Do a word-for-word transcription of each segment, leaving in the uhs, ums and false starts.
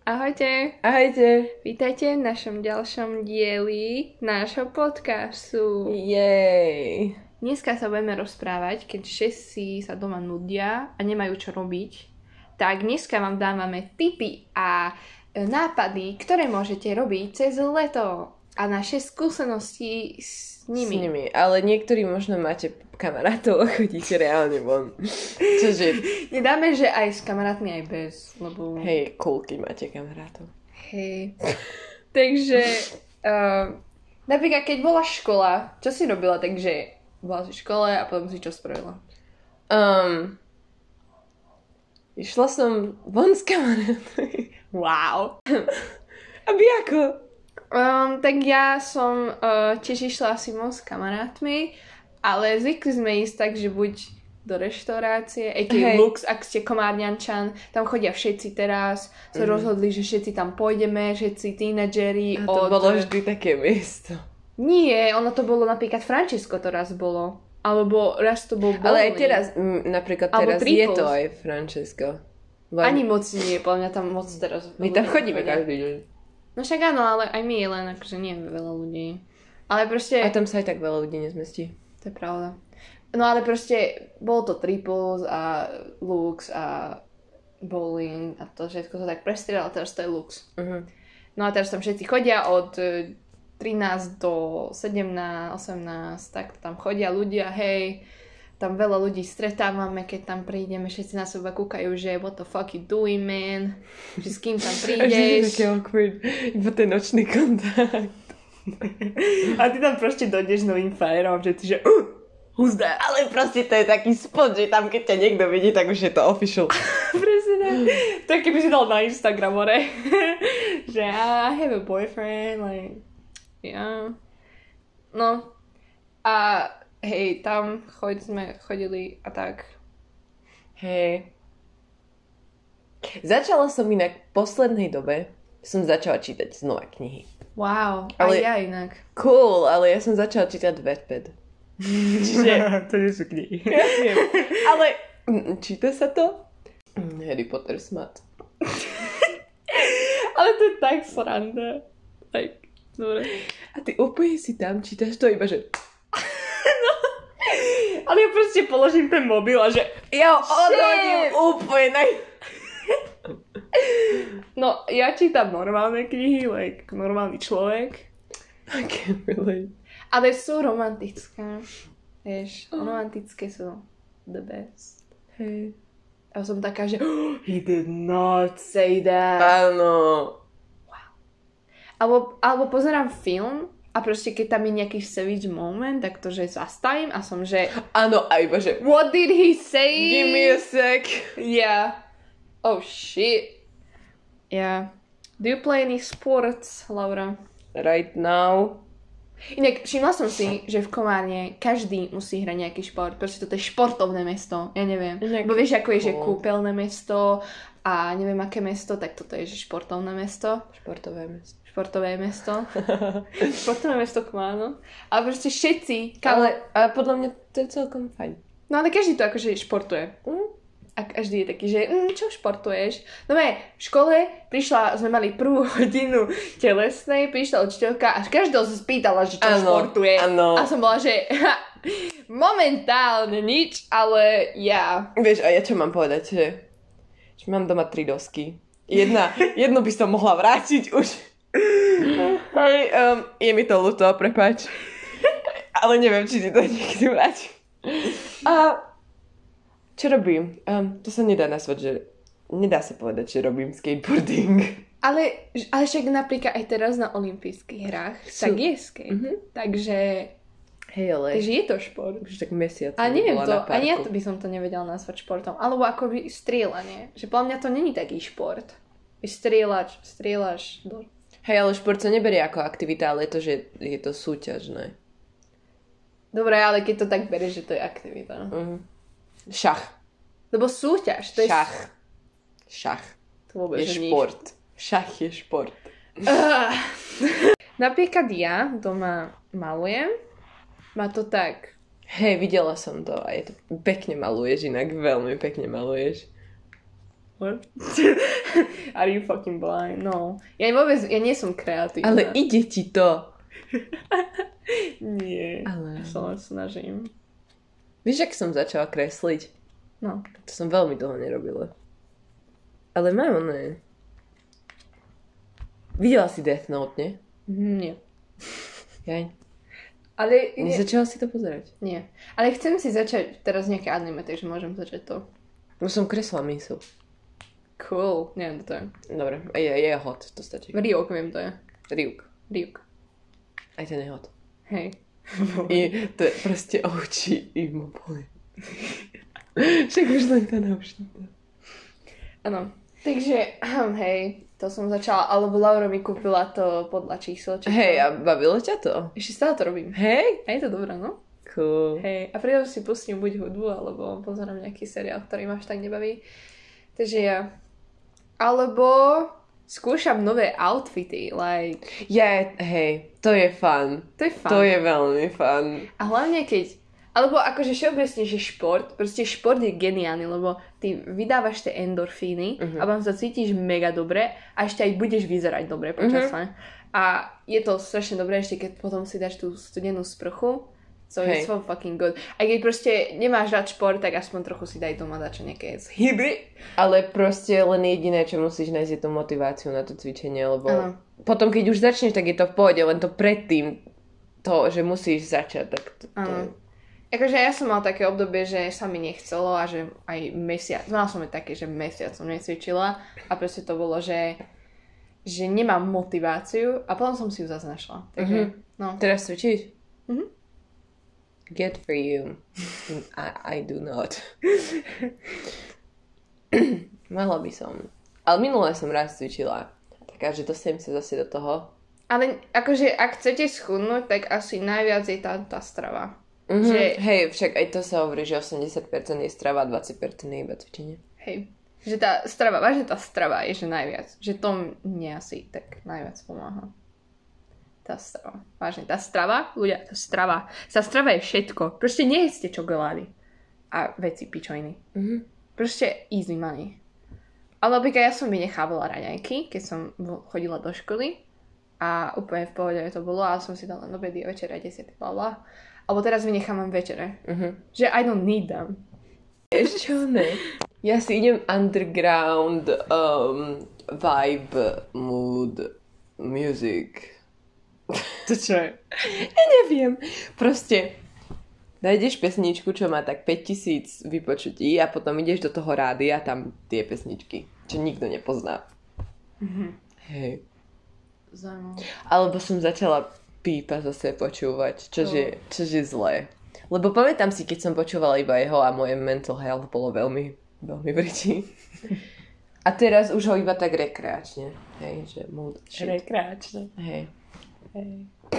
Ahojte. Ahojte. Vítajte v našom ďalšom dieli nášho podcastu. Jej. Dneska sa budeme rozprávať, keď všetci sa doma nudia a nemajú čo robiť. Tak dneska vám dávame tipy a nápady, ktoré môžete robiť cez leto a naše skúsenosti s nimi. S nimi, ale niektorí možno máte kamarátov a chodíte reálne von. Čože? Nedáme, že aj s kamarátmi, aj bez, lebo... Hej, coolky máte kamarátov. Hej. Takže, uh, napríklad, keď bola škola, čo si robila? Takže bola si v škole a potom si čo spravila? Um, išla som von s kamarátmi. Wow. Aby ako? Um, tak ja som uh, tiež išla asi von s kamarátmi, ale zvykli sme ísť tak, že buď do reštaurácie, á ká á Lux, ak ste Komárňančan, tam chodia všetci teraz, sa mm. rozhodli, že všetci tam pôjdeme, všetci tínedžeri. A to od... bolo vždy také miesto. Nie, ono to bolo napríklad Francesco to raz bolo, alebo raz to bol Bowling. Ale aj teraz, m, napríklad teraz je to aj Francesco. Len... Ani moc nie, podľa mňa tam moc teraz... My tam chodíme každý deň. No však áno, ale aj my je len akože nie je veľa ľudí. Ale proste... A tam sa aj tak veľa ľudí nezmestí. To je pravda. No ale proste bol to Triples a Lux a Bowling a to všetko sa tak prestriedalo, teraz to je Lux. Uh-huh. No a teraz tam všetci chodia od trinásť do sedemnásť, osemnásť, tak tam chodia ľudia, hej, tam veľa ľudí stretávame, keď tam prídeme, všetci na seba kúkajú, že what the fuck you doing, man? Že s kým tam prídeš? A že je také awkward, iba ten nočný kontakt. A ty tam proste dojdeš s novým frajerom a všetci, že uh, who's that? Ale proste to je taký spot, že tam keď ťa niekto vidí, tak už je to official. Presne. Tak keby si dal na Instagram, ore. Že I have a boyfriend, like, yeah. No. A hej, tam choď, sme chodili a tak. Hej. Začala som inak v poslednej dobe, som začala čítať znova knihy. Wow, ale, aj ja inak. Cool, ale ja som začala čítať Wattpad. Čiže... to nie sú knihy. Ja viem. Ale číta sa to? Harry Potter smart. Ale to je tak sranda. Like, dobre. A ty úplne si tam čítaš to iba, že... No. Ale ja proste položím ten mobil a že... Ja odhodím úplne naj... No, ja čítam normálne knihy, like normálny človek. I can't relate. Ale sú romantické. Vieš, oh. romantické sú the best. Hej. A som taká, že oh, he did not say that. Áno. Wow. Alebo, alebo pozerám film a proste keď tam je nejaký savage moment, tak to, že zastavím a som, že áno, a iba, že what did he say? Give me a sec. Yeah. Oh shit. Yeah. Do you play any sports, Laura? Right now. Inak všimla som si, že v Komárne každý musí hrať nejaký šport. Proste toto je športovné mesto. Ja neviem. Bo vieš, ako je, že kúpeľné mesto a neviem, aké mesto, tak toto je, že športovné mesto. Športové mesto. Športové mesto. Športové mesto Komárno. Ale proste všetci... Kam... Ale, ale podľa mňa to je celkom fajn. No ale každý to akože športuje. Mm. A každý je taký, že mm, čo športuješ? No v škole prišla, sme mali prvú hodinu telesnej, prišla učiteľka a každého sa spýtala, že čo ano, športuje. Ano. A som bola, že momentálne nič, ale ja. Vieš, a ja čo mám povedať, že, že mám doma tri dosky. Jedna, jednu by som mohla vrátiť už. Hej, um, je mi to ľúto, prepáč. Ale neviem, či ti to niekedy vráti. A čo robím? Um, to sa nedá nazvať, že... Nedá sa povedať, že robím skateboarding. Ale, ale však napríklad aj teraz na olympijských hrách Sú. tak je skate. Mm-hmm. Takže... Hej, ale... Takže je to šport. Už tak mesiac. A neviem to, ani ja to by som to nevedela nazvať športom. Alebo ako strieľanie. Že podľa mňa to není taký šport. Strieľač, strieľaš do... Hej, ale šport sa neberie ako aktivita, ale je to, že je to súťažné. Dobre, ale keď to tak berieš, že to je aktivita. Mhm. Šach. Lebo súťaž, to je... Šach. Šach. To vôbec je šport. Šach je šport. Uh. Napríklad ja doma malujem. Má to tak... Hej, videla som to a je to... Pekne maluješ, inak veľmi pekne maluješ. What? Are you fucking blind? No. Ja vôbec, ja nie som kreatívna. Ale ide ti to. Nie. Ale... Ja sa len snažím. Vieš, ak som začala kresliť? No. To som veľmi dlho nerobila. Ale mám oné. Videla si Death Note, nie? Nie. Jaj. Ale... Nezačala si to pozerať? Nie. Ale chcem si začať teraz nejaké anime, takže môžem začať to. No som kresla mysl. Cool. Neviem, to je. Dobre, je, je hot, to stačí. Ryuk, viem, to je. Ryuk. Ryuk. Aj ten je hot. Hej. I to je proste oči Immobile. Však už len tá náušnica. Áno. Takže, hej, to som začala, alebo Laura mi kúpila to podľa čísel. Hej, a bavilo ťa to? Ešte stále to robím. Hej? A je to dobré, no? Cool. Hej, a pridom si pustím buď hudbu, alebo pozerám nejaký seriál, ktorý ma až tak nebaví. Takže ja. Alebo skúšam nové outfity, like... Ja, hej, to je fun. To je fun. To je veľmi fun. A hlavne keď... Alebo akože všeobecne, že šport, proste šport je geniálny, lebo ty vydávaš tie endorfíny uh-huh. a potom sa cítiš mega dobre a ešte aj budeš vyzerať dobre počas uh-huh. A je to strašne dobré, ešte keď potom si dáš tú studenú sprchu, so hey. It's so fucking good. A keď proste nemáš rád šport, tak aspoň trochu si daj doma dačo nejaké hyby. Ale proste len jediné, čo musíš nájsť, je tú motiváciu na to cvičenie, lebo uh-huh. potom, keď už začneš, tak je to v pohode, len to predtým, to, že musíš začať, tak to... to... Uh-huh. Akože ja som mal také obdobie, že sa mi nechcelo a že aj mesiac, mala som aj také, že mesiac som necvičila a proste to bolo, že že nemám motiváciu a potom som si ju zase našla. Takže, mm-hmm. no. Teraz cvičíš? Mhm. Good for you. I, I do not. Mala by som. Ale minulé som raz cvičila. Taká, že dostanem sa zase do toho. Ale akože, ak chcete schudnúť, tak asi najviac je tá, tá strava. Mm-hmm. Že... Hej, však aj to sa hovorí, že osemdesiat percent je strava a dvadsať percent je iba cvičenie. Hej. Že tá strava, vážne tá strava je, že najviac. Že to mne asi tak najviac pomáha. Tá strava. Vážne, tá strava, ľudia, tá strava. Tá strava je všetko. Proste nejedzte čokolády. A veci pičojny. Mm-hmm. Proste easy money. Ale napríklad ja som vynechávala raňajky, keď som chodila do školy. A úplne v pohode to bolo. A som si dala len obedy, večer a desiaty, blablabla. Alebo teraz vynechávam večere. Uh-huh. Že I don't need them. Ešte čo ne? Ja si idem underground um, vibe, mood, music. To čo je? Ja neviem. Proste nájdeš pesničku, čo má tak päťtisíc vypočutí a potom ideš do toho rádia a tam tie pesničky, čo nikto nepozná. Uh-huh. Hej. Zaujímavé. Alebo som začala Pípa zase počúvať, čože, čože zlé. Lebo pamätám si, keď som počúvala iba jeho a moje mental health bolo veľmi, veľmi vriti. A teraz už ho iba tak rekreačne. Hej, že mood shit. Rekreačne. Hej. Hej.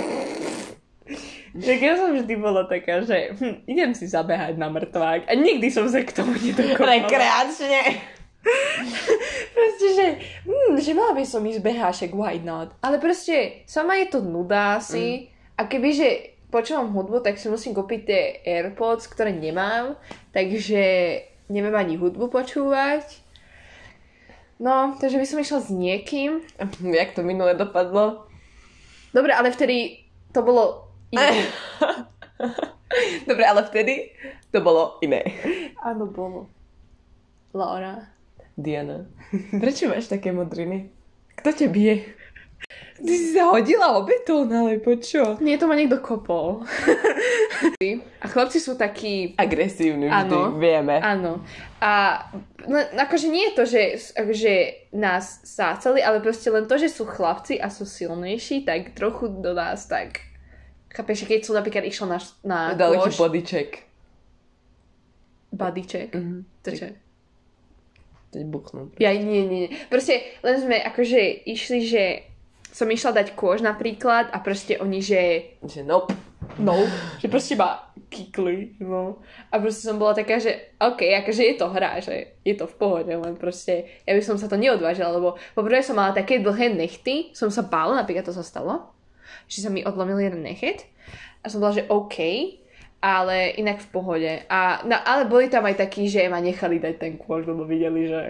Tak ja som vždy bola taká, že hm, idem si zabehať na mŕtvák a nikdy som sa k tomu nedokopala. Rekreačne. Proste, že, hm, že mala by som ísť behášek, why not? Ale proste, sama je to nuda asi. Mm. A kebyže počúvam hudbu, tak si musím kúpiť tie AirPods, ktoré nemám. Takže neviem ani hudbu počúvať. No, takže by som išla s niekým. Jak to minule dopadlo? Dobre, ale vtedy to bolo iné. Dobre, ale vtedy to bolo iné. Áno, bolo. Laura. Diana, prečo máš také modriny? Kto ťa bije? Ty si sa hodila o betón, alebo čo? Nie, to ma niekto kopol. A chlapci sú takí... agresívni vždy, áno, vieme. Áno. A no, akože nie je to, že akože nás sácali, ale proste len to, že sú chlapci a sú silnejší, tak trochu do nás tak... Chápeš, keď som napríklad išla na, na dali kôž... ti bodycheck. Bodycheck? Mm-hmm. To čo? Teď buchnú. Ja, nie, nie. Proste len sme akože išli, že som išla dať kôž napríklad a proste oni, že... Že nope. No. Že proste ma kikli, no. A proste som bola taká, že OK, akože je to hra, že je to v pohode, len proste ja by som sa to neodvážila, lebo poprvé som mala také dlhé nechty, som sa bála, napríklad to sa stalo, že sa mi odlomil jeden nechet a som bola, že OK, ale inak v pohode. A, no, ale boli tam aj takí, že ma nechali dať ten kôž, lebo videli, že...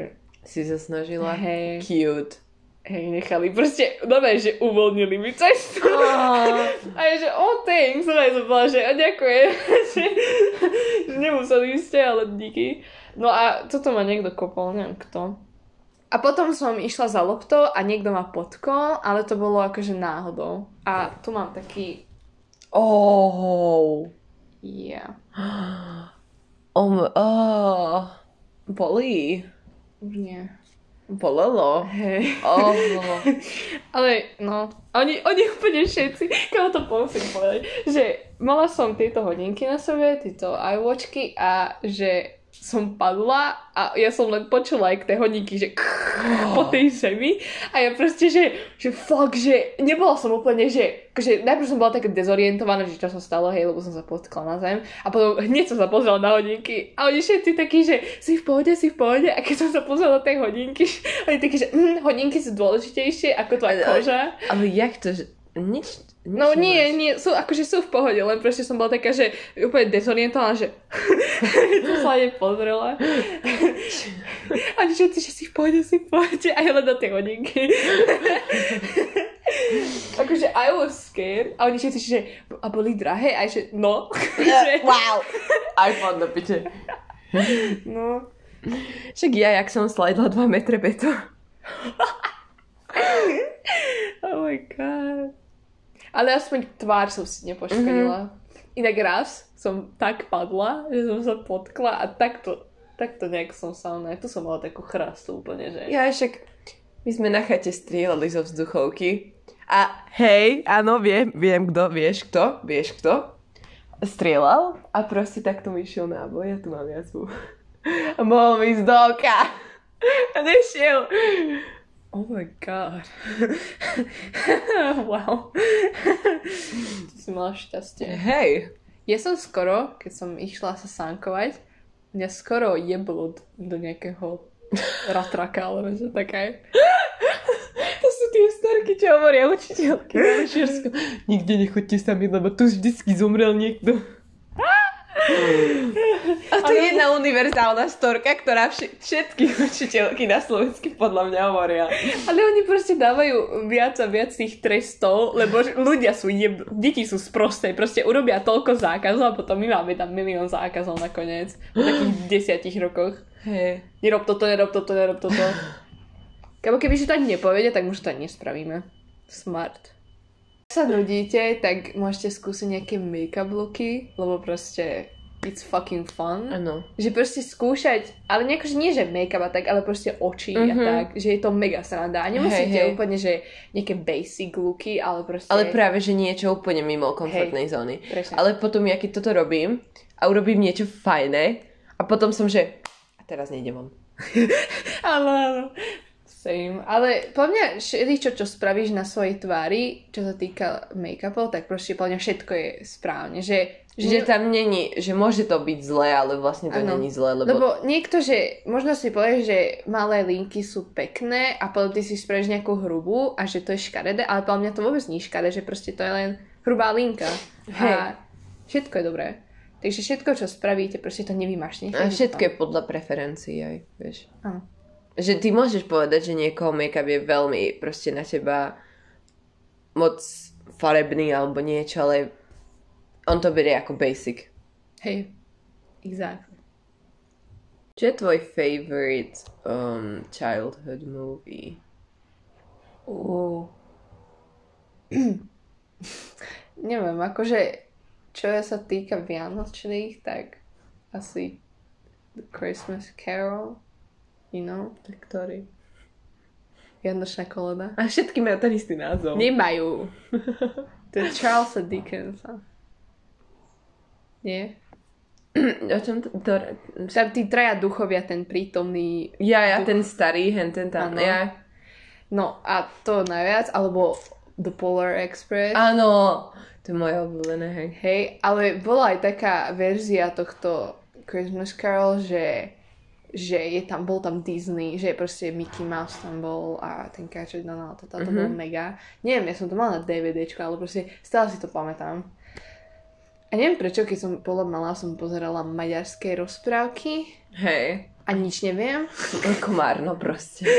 si sa snažila. Hej. Cute. Hej, nechali, proste, dobre, že uvoľnili mi cestu. Oh. A je, že oh, thanks, no aj som bola, že oh, ďakujem, že, že nemuseli ste, ale díky. No a toto ma niekto kopol, neviem kto. A potom som išla za loptou a niekto ma potkol, ale to bolo akože náhodou. A tu mám taký... Oh. Yeah. Um, oh. Bolí. Už nie. Bolelo. Hej. Oh. Ale no, oni, oni úplne všetci, koho to musím povedať, že mala som tieto hodinky na sebe, tieto iWatchky a že som padla a ja som len počula aj k tej hodinky, že oh. po tej zemi a ja proste, že, že fuck, že nebola som úplne, že akože najprv som bola taká dezorientovaná, že čo sa stalo, hej, lebo som sa potkla na zem a potom hneď som sa pozrela na hodinky a oni všetci takí, že si v pohode, si v pohode a keď som sa pozrela na tej hodinky, oni takí, že mm, hodinky sú dôležitejšie ako tvoja koža. Ale, ale jak to, že nič... No nie, nie, sú, akože sú v pohode, len proste som bola taká, že úplne dezorientovaná, že som sa aj pozrela. A všetci, že si v pohode, si v pohode, a ja len na tie hodinky. Akože I was scared, a oni všetci, že a boli drahé, a že no. Že... Wow, iPhone do piče. No. Však ja, jak som slajdla dva metre beto. Oh my god. Ale aspoň tvár som si nepoškodila. Mm-hmm. Inak raz som tak padla, že som sa potkla a takto, takto nejak som sa, ne, tu som mala takú chrastu úplne, že... Ja však, my sme na chate strieľali zo vzduchovky a hej, áno, viem, viem kto, vieš kto, vieš kto, strieľal a proste takto mi išiel náboj, ja tu mám jazvu. A mohol mi ísť do oka. A nešiel. Oh my god. Wow. To si mala šťastie. Hej. Ja som skoro, keď som išla sa sánkovať, mňa skoro jeblo do nejakého ratraka, alebo že také. To sú tie starky, čo hovoria učiteľky na Lešiarsku. Nikde nechoďte sami, lebo tu vždycky zomrel niekto. A to je jedna univerzálna storka, ktorá vš- všetky učiteľky na Slovensku podľa mňa hovoria. Ale oni proste dávajú viac a viac tých trestov, lebo ľudia sú, jeb... deti sú sprosté, proste urobia toľko zákazov a potom my máme tam milión zákazov nakoniec. V takých desiatich rokoch. Hej. Nerob toto, nerob toto, nerob toto. Kebo keby si to ani nepovedia, tak už to ani nespravíme. Smart. Ak sa nudíte, tak môžete skúsiť nejaké make-up looky, lebo proste it's fucking fun. Áno. Že proste skúšať, ale nejako, že nie že make-up a tak, ale proste oči mm-hmm. a tak, že je to mega sranda. A nemusíte hey, hey. úplne, že nejaké basic looky, ale proste... Ale práve, že niečo úplne mimo komfortnej hey, zóny. Presne. Ale potom, ja keď toto robím a urobím niečo fajné a potom som, že a teraz nejdem von. Áno, áno. Same. Ale podľa mňa čo, čo spravíš na svojej tvári, čo sa týka make-upov, tak proste podľa mňa všetko je správne. Že, že, že tam není, že môže to byť zlé, ale vlastne to není zlé. Lebo... lebo niekto, že možno si povieš, že malé linky sú pekné a potom ty si spravíš nejakú hrubú a že to je škaredé, ale podľa mňa to vôbec nie je škaredé, že proste to je len hrubá linka. Hej. A všetko je dobré. Takže všetko, čo spravíte, proste to nevymašne. A všetko je podľa preferencií aj, vieš. Áno. Že ty môžeš povedať, že niekoho make-up je veľmi proste na teba moc farebný alebo niečo, ale on to berie ako basic. Hej, exactly. Čo je tvoj favorite um, childhood movie? Uh. Neviem, akože čo sa týka vianočných, tak asi The Christmas Carol. You know, ktorý? Vianočná koleda. A všetky majú ten istý názov. Nemajú. To je Charlesa Dickensa. Nie? O čom to... to... Tam tí traja duchovia, ten prítomný... Ja, ja, duch... ten starý, hen ten tam. Áno. Ja. No a to najviac, alebo The Polar Express. Áno, to je moje obľúbené, hej. Hej, ale bola aj taká verzia tohto Christmas Carol, že... že je tam, bol tam Disney, že proste Mickey Mouse tam bol a ten Káček Donald, to, to mm-hmm. bolo mega. Neviem, ja som to mala na DVDčku, ale proste stále si to pamätám. A neviem prečo, keď som bola malá, som pozerala maďarské rozprávky. Hej. A nič neviem? Komár, no proste.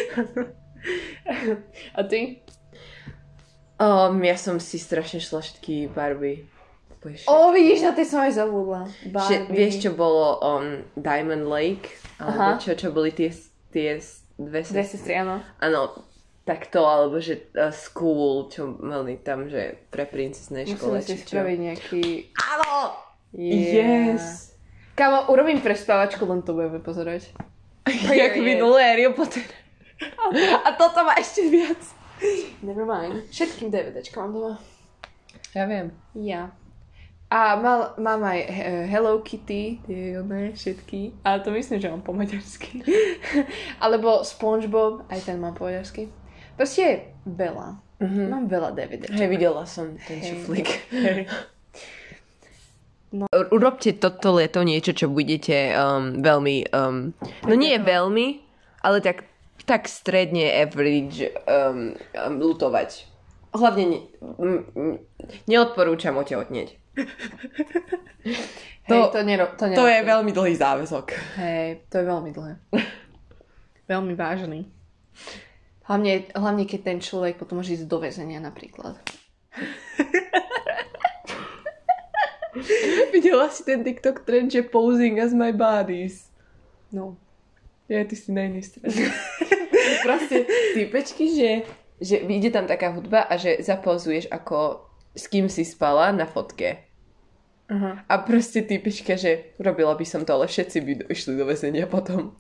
A ty? Um, ja som si strašne šla všetky Barbie. O, vidíš, na tej som aj zabudla. Že, vieš, čo bolo um, Diamond Lake? Alebo čo, čo boli tie, tie dve sestry? Dve sestry, áno. Áno, tak to, alebo že uh, School, čo mali tam, že pre princeznej škole. Musíme si spraviť nejaký... Áno! Yeah. Yes! Kámo, urobím prespávačku, len to budeme pozerať. Jak minulé Harry Potter. A toto má ešte viac. Never mind. Všetkým DVDčka mám doma. Ja viem. Ja. A mal, mám aj Hello Kitty, tie one, všetky. Ale to myslím, že mám po maďarsky. Alebo SpongeBob, aj ten mám po maďarsky. Proste veľa. Mm-hmm. Mám veľa DVDček. Hej, videla som ten hey. šuflík. Hey. No. Urobte toto leto niečo, čo budete um, veľmi, um, no nie veľmi, ale tak, tak stredne average um, um, lutovať. Hlavne ne, m, neodporúčam otehotnieť. To, Hej, to, nero, to, to je veľmi dlhý záväzok. Hej, to je veľmi dlhé. Veľmi vážny. Hlavne, hlavne keď ten človek potom môže ísť do väzenia napríklad. Videla si ten TikTok trend, že posing as my bodies? No. Ja, ty si na inej strane. Proste typečky, že, že vyjde tam taká hudba a že zapozuješ ako s kým si spala na fotke. Uh-huh. A proste typečka, že robila by som to, ale všetci by išli do väzenia potom.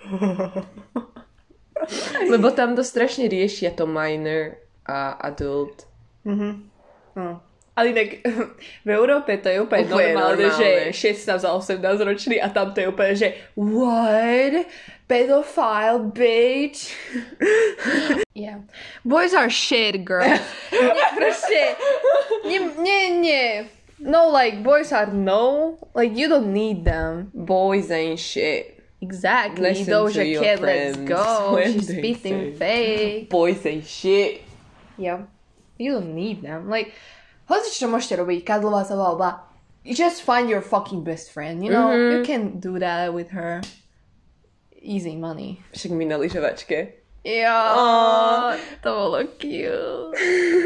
Lebo tam to strašne riešia to minor a adult. Mhm. Uh-huh. Ale inak v Európe to je úplne, úplne normálne, normálne, že šestnásť a osemnásť ročný a tam to je úplne, že what? Pedophile, bitch. Yeah. Boys are shit, girl. Nie, proste. Nie, nie, nie. No, like, boys are no. Like, you don't need them. Boys ain't shit. Exactly. Doja Cat, let's go. She's spitting fake. Boys ain't shit. Yeah. You don't need them. Like, hoci čo môžete robiť, kadlová sa, bla, bla. You just find your fucking best friend, you know? Mm-hmm. You can do that with her. Easy money. Však my na lyžovačke. Ja, oh. To bolo cute.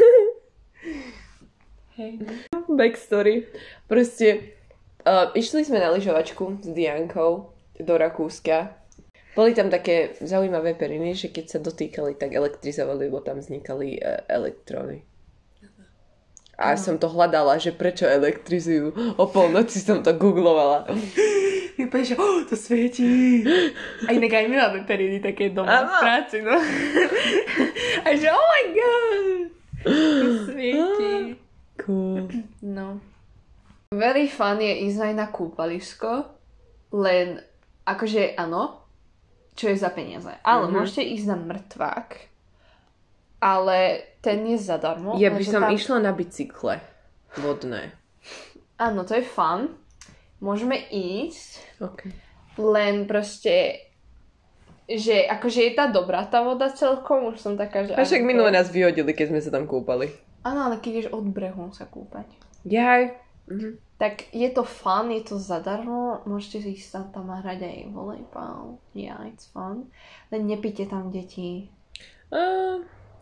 Hej. Backstory. Proste uh, išli sme na lyžovačku s Diankou do Rakúska. Boli tam také zaujímavé periny, že keď sa dotýkali, tak elektrizovali, lebo tam vznikali uh, elektróny. A no. som to hľadala, že prečo elektrizujú. O polnoci som to googlovala. Vypadá, že oh, to svietí. A inak aj my máme periny také doma v práci, no. A že oh my god. To svietí. Cool. No. Very fun je ísť aj na kúpalisko, len akože áno, čo je za peniaze. Ale mm-hmm. môžete ísť na mŕtvák, ale ten je zadarmo. Ja by som tam... išla na bicykle vodné. Áno, to je fun. Môžeme ísť, okay. Len proste, že akože je tá dobrá tá voda celkom, už som taká, že... A však minulé nás vyhodili, keď sme sa tam kúpali. Áno, ale keď ideš od brehu sa kúpať. Jaj. Mhm. Tak je to fun, je to zadarmo, môžete si ísť tam hrať aj volejbal. Yeah, it's fun. Len nepíte tam deti. Uh...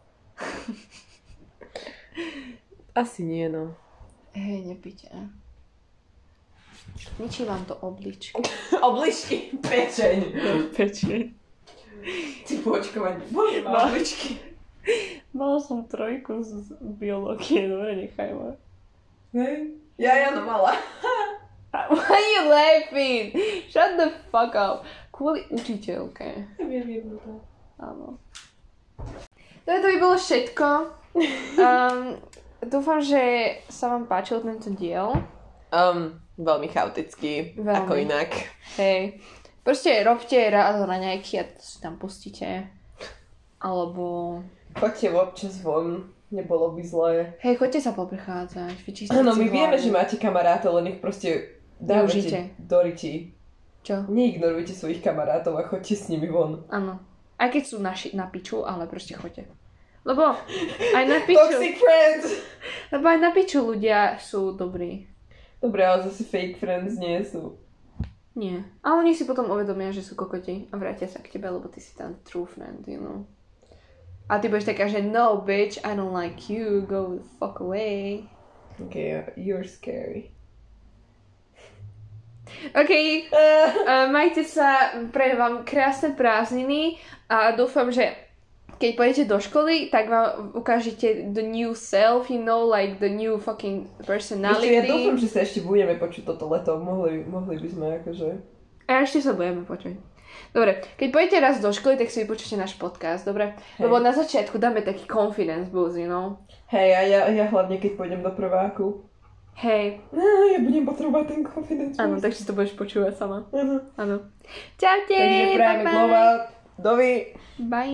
Asi nie, no. Hej, nepíte. Ničí vám to obličky. Obličky? Pečeň. Pečeň. Ty počkovať, boli ma obličky. Mala som trojku z biológie, dobre, nechaj ma. Hej? Ja, ja no mala. Why are you laughing? Shut the fuck up. Kvôli učiteľke. Viem, viem to. Áno. To by bolo všetko. Um, dúfam, že sa vám páčil tento diel. Um, veľmi chaotický, veľmi. Ako inak. Hej. Proste robte raz raňajky a to si tam pustíte. Alebo... Choďte občas von, nebolo by zlé. Hej, choďte sa poprechádzať, vyčístiť Áno, si my hlavu. vieme, že máte kamarátov, len ich proste dávate do riti. Čo? Neignorujte svojich kamarátov a choďte s nimi von. Áno. Aj keď sú naši, na piču, ale proste choďte. Lebo aj na piču... Toxic friends! Lebo aj na piču ľudia sú dobrí. Dobre, ale zase fake friends nie sú. Nie. A oni si potom uvedomia, že sú kokoti a vrátia sa k tebe, lebo ty si tam true friend, you know. A ty budeš taká, že no bitch, I don't like you, go the fuck away. Okay, you're scary. OK, uh, majte sa, prajem vám krásne prázdniny a dúfam, že keď pôjdete do školy, tak vám ukážete the new self, you know, like the new fucking personality. Ešte, ja dúfam, že sa ešte budeme počuť toto leto. Mohli, mohli by sme akože... A ešte sa budeme počuť. Dobre, keď pôjdete raz do školy, tak si vypočujete náš podcast, dobre? Hej. Lebo na začiatku dáme taký confidence boost, you know? Hej, a ja, ja hlavne, keď pôjdem do prváku. Hej. No, ja budem potrebovať ten confidence boost. Áno, tak si to budeš počúvať sama. Áno. Áno. Čaute! Takže prajeme globál. Dovi. Bye.